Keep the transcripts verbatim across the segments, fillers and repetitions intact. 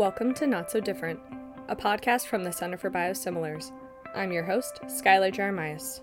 Welcome to Not So Different, a podcast from the Center for Biosimilars. I'm your host, Skylar Jeremias.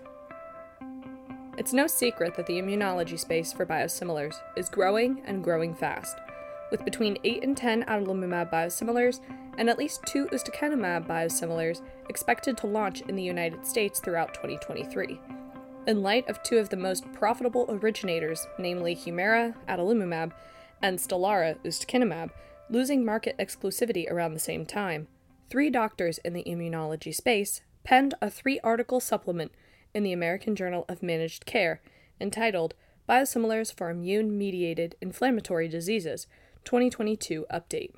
It's no secret that the immunology space for biosimilars is growing and growing fast, with between eight and ten adalimumab biosimilars and at least two ustekinumab biosimilars expected to launch in the United States throughout twenty twenty-three. In light of two of the most profitable originators, namely Humira adalimumab and Stelara ustekinumab, losing market exclusivity around the same time, three doctors in the immunology space penned a three-article supplement in the American Journal of Managed Care entitled Biosimilars for Immune-Mediated Inflammatory Diseases, twenty twenty-two Update.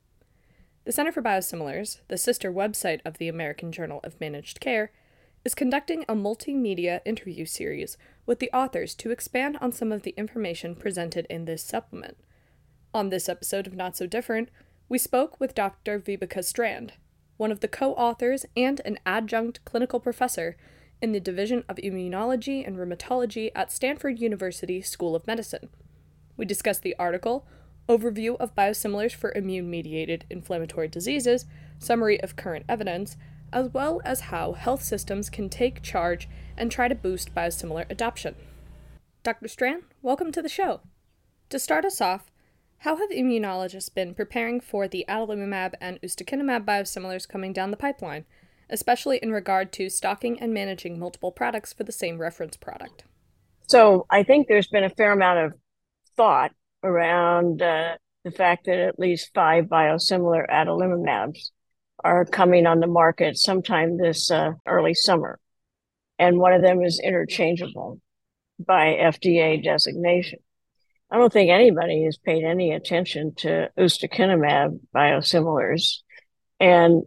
The Center for Biosimilars, the sister website of the American Journal of Managed Care, is conducting a multimedia interview series with the authors to expand on some of the information presented in this supplement. On this episode of Not So Different, we spoke with Doctor Vibeke Strand, one of the co-authors and an adjunct clinical professor in the Division of Immunology and Rheumatology at Stanford University School of Medicine. We discussed the article, overview of biosimilars for immune-mediated inflammatory diseases, summary of current evidence, as well as how health systems can take charge and try to boost biosimilar adoption. Doctor Strand, welcome to the show. To start us off, how have immunologists been preparing for the adalimumab and ustekinumab biosimilars coming down the pipeline, especially in regard to stocking and managing multiple products for the same reference product? So I think there's been a fair amount of thought around uh, the fact that at least five biosimilar adalimumabs are coming on the market sometime this uh, early summer. And one of them is interchangeable by F D A designation. I don't think anybody has paid any attention to ustekinumab biosimilars. And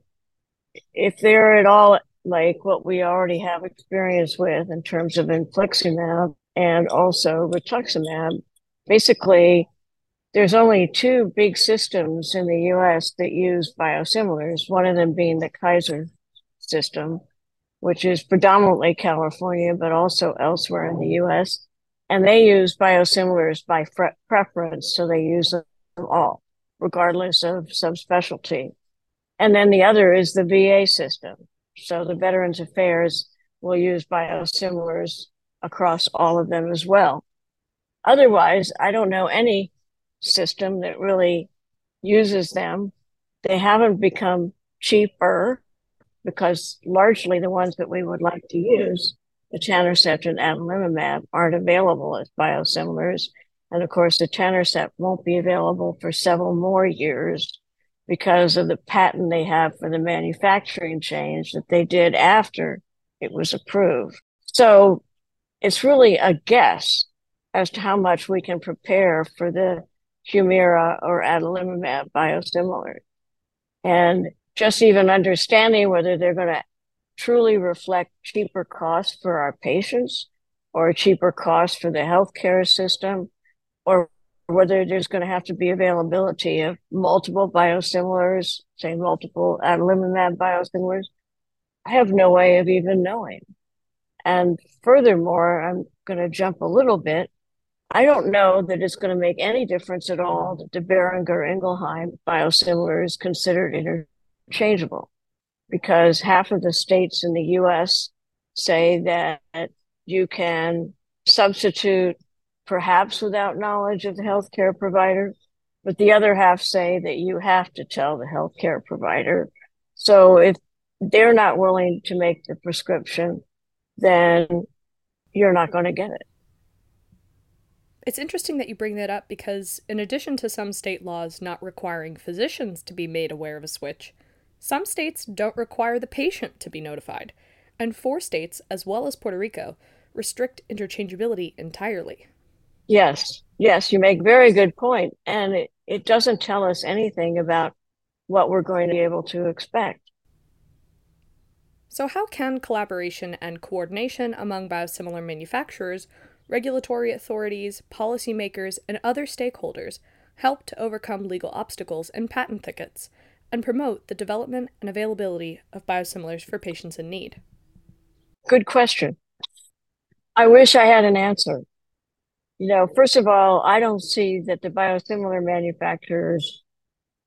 if they're at all like what we already have experience with in terms of infliximab and also rituximab, basically there's only two big systems in the U S that use biosimilars, one of them being the Kaiser system, which is predominantly California, but also elsewhere in the U S. And they use biosimilars by fre- preference, so they use them all, regardless of subspecialty. And then the other is the V A system. So the Veterans Affairs will use biosimilars across all of them as well. Otherwise, I don't know any system that really uses them. They haven't become cheaper because largely the ones that we would like to use, etanercept and adalimumab, aren't available as biosimilars. And of course, etanercept won't be available for several more years because of the patent they have for the manufacturing change that they did after it was approved. So it's really a guess as to how much we can prepare for the Humira or adalimumab biosimilars. And just even understanding whether they're going to truly reflect cheaper costs for our patients or cheaper costs for the healthcare system, or whether there's going to have to be availability of multiple biosimilars, say multiple adalimumab biosimilars, I have no way of even knowing. And furthermore, I'm going to jump a little bit. I don't know that it's going to make any difference at all that the Boehringer Ingelheim biosimilar is considered interchangeable, because half of the states in the U S say that you can substitute perhaps without knowledge of the healthcare provider, but the other half say that you have to tell the healthcare provider. So if they're not willing to make the prescription, then you're not going to get it. It's interesting that you bring that up because, in addition to some state laws not requiring physicians to be made aware of a switch, some states don't require the patient to be notified, and four states, as well as Puerto Rico, restrict interchangeability entirely. Yes, yes, you make a very good point. And it, it doesn't tell us anything about what we're going to be able to expect. So how can collaboration and coordination among biosimilar manufacturers, regulatory authorities, policymakers, and other stakeholders help to overcome legal obstacles and patent thickets, and promote the development and availability of biosimilars for patients in need? Good question. I wish I had an answer. You know, first of all, I don't see that the biosimilar manufacturers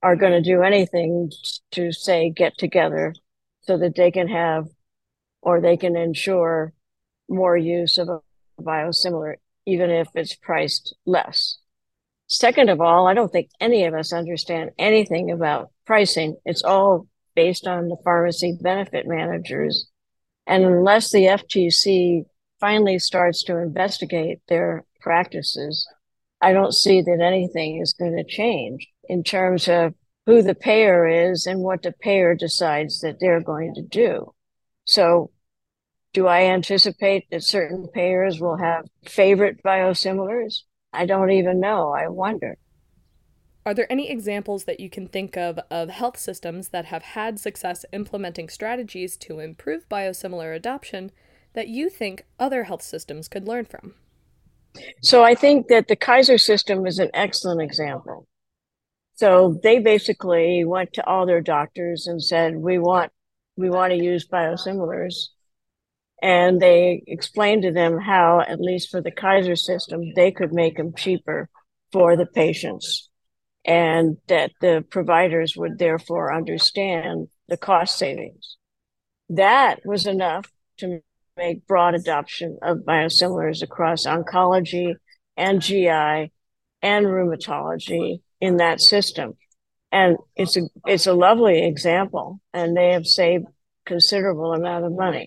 are going to do anything to say get together so that they can have or they can ensure more use of a biosimilar, even if it's priced less. Second of all, I don't think any of us understand anything about pricing. It's all based on the pharmacy benefit managers. And unless the F T C finally starts to investigate their practices, I don't see that anything is going to change in terms of who the payer is and what the payer decides that they're going to do. So do I anticipate that certain payers will have favorite biosimilars? I don't even know. I wonder. Are there any examples that you can think of of health systems that have had success implementing strategies to improve biosimilar adoption that you think other health systems could learn from? So I think that the Kaiser system is an excellent example. So they basically went to all their doctors and said, we want we want to use biosimilars. And they explained to them how, at least for the Kaiser system, they could make them cheaper for the patients, and that the providers would therefore understand the cost savings. That was enough to make broad adoption of biosimilars across oncology and G I and rheumatology in that system. And it's a it's a lovely example, and they have saved considerable amount of money.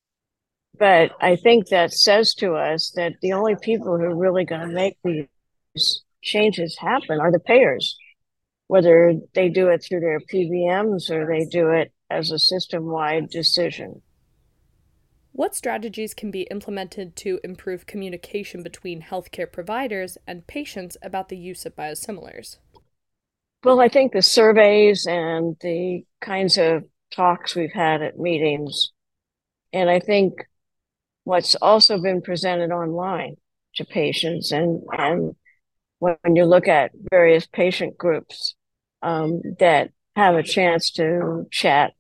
But I think that says to us that the only people who are really going to make these changes happen are the payers, whether they do it through their P B Ms or they do it as a system-wide decision. What strategies can be implemented to improve communication between healthcare providers and patients about the use of biosimilars? Well, I think the surveys and the kinds of talks we've had at meetings, and I think what's also been presented online to patients, and, and when you look at various patient groups um, that have a chance to chat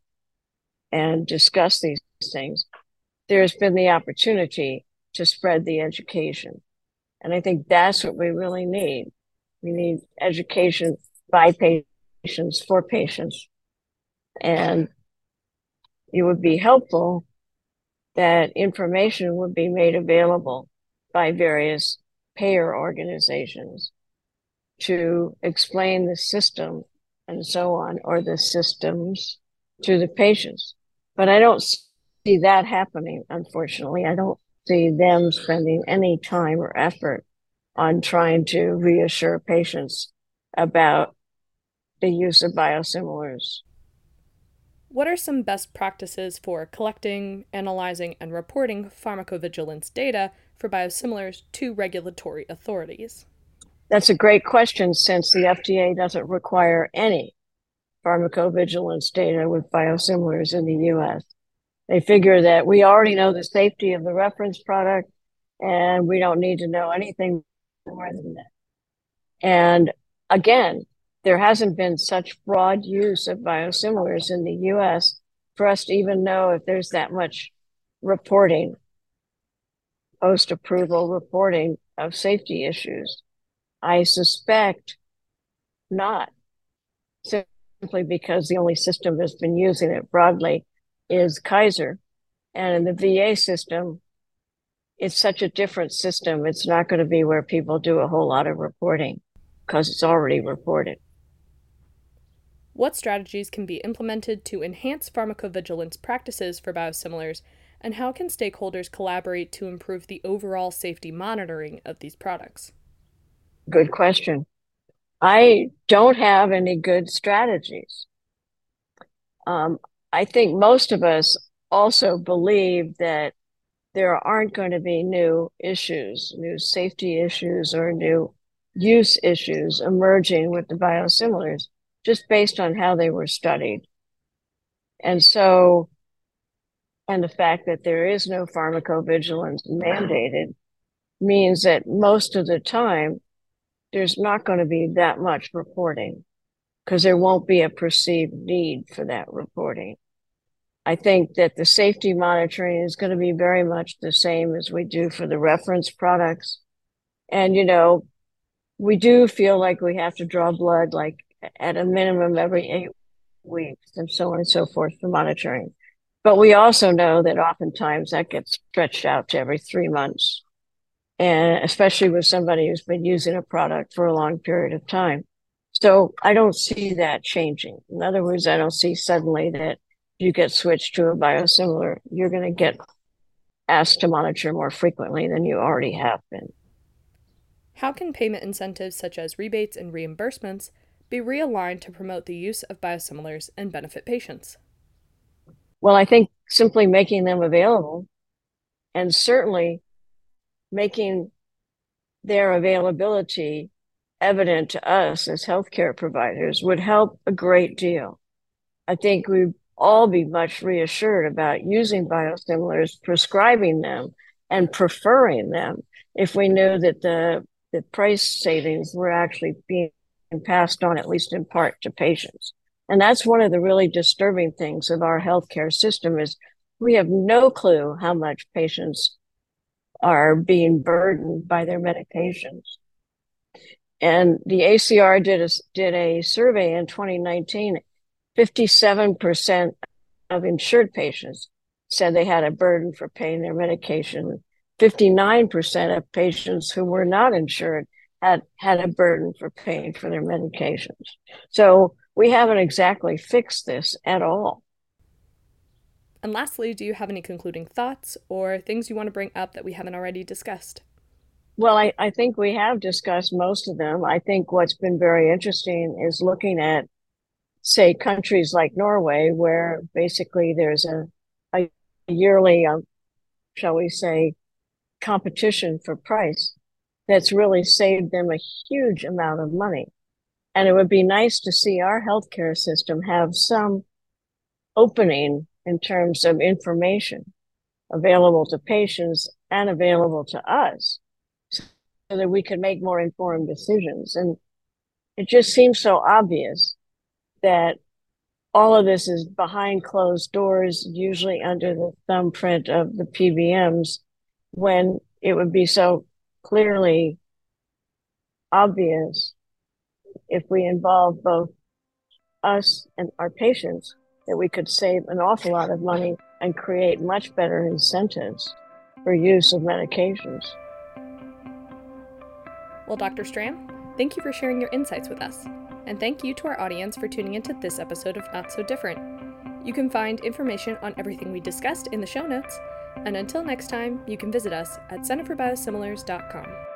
and discuss these things, there's been the opportunity to spread the education. And I think that's what we really need. We need education by patients for patients. And it would be helpful that information would be made available by various payer organizations to explain the system and so on, or the systems to the patients. But I don't see that happening, unfortunately. I don't see them spending any time or effort on trying to reassure patients about the use of biosimilars. What are some best practices for collecting, analyzing, and reporting pharmacovigilance data for biosimilars to regulatory authorities? That's a great question, since the F D A doesn't require any pharmacovigilance data with biosimilars in the U S. They figure that we already know the safety of the reference product, and we don't need to know anything more than that. And again, there hasn't been such broad use of biosimilars in the U S for us to even know if there's that much reporting, post-approval reporting of safety issues. I suspect not, simply because the only system that's been using it broadly is Kaiser. And in the V A system, it's such a different system. It's not going to be where people do a whole lot of reporting because it's already reported. What strategies can be implemented to enhance pharmacovigilance practices for biosimilars, and how can stakeholders collaborate to improve the overall safety monitoring of these products? Good question. I don't have any good strategies. Um, I think most of us also believe that there aren't going to be new issues, new safety issues, or new use issues emerging with the biosimilars, just based on how they were studied. And so, and the fact that there is no pharmacovigilance mandated means that most of the time, there's not going to be that much reporting because there won't be a perceived need for that reporting. I think that the safety monitoring is going to be very much the same as we do for the reference products. And, you know, we do feel like we have to draw blood like at a minimum every eight weeks and so on and so forth for monitoring. But we also know that oftentimes that gets stretched out to every three months, and especially with somebody who's been using a product for a long period of time. So I don't see that changing. In other words, I don't see suddenly that you get switched to a biosimilar, you're going to get asked to monitor more frequently than you already have been. How can payment incentives such as rebates and reimbursements be realigned to promote the use of biosimilars and benefit patients? Well, I think simply making them available, and certainly making their availability evident to us as healthcare providers, would help a great deal. I think we'd all be much reassured about using biosimilars, prescribing them, and preferring them if we knew that the, the price savings were actually being passed on, at least in part, to patients. And that's one of the really disturbing things of our healthcare system is we have no clue how much patients are being burdened by their medications. And the A C R did a, did a survey in twenty nineteen. fifty-seven percent of insured patients said they had a burden for paying their medication. fifty-nine percent of patients who were not insured had, had a burden for paying for their medications. So we haven't exactly fixed this at all. And lastly, do you have any concluding thoughts or things you want to bring up that we haven't already discussed? Well, I, I think we have discussed most of them. I think what's been very interesting is looking at, say, countries like Norway, where basically there's a, a yearly, um, shall we say, competition for price that's really saved them a huge amount of money. And it would be nice to see our healthcare system have some opening in terms of information available to patients and available to us, so that we could make more informed decisions. And it just seems so obvious that all of this is behind closed doors, usually under the thumbprint of the P B Ms, when it would be so clearly obvious if we involve both us and our patients that we could save an awful lot of money and create much better incentives for use of medications. Well, Doctor Stram, thank you for sharing your insights with us. And thank you to our audience for tuning into this episode of Not So Different. You can find information on everything we discussed in the show notes. And until next time, you can visit us at center for biosimilars dot com.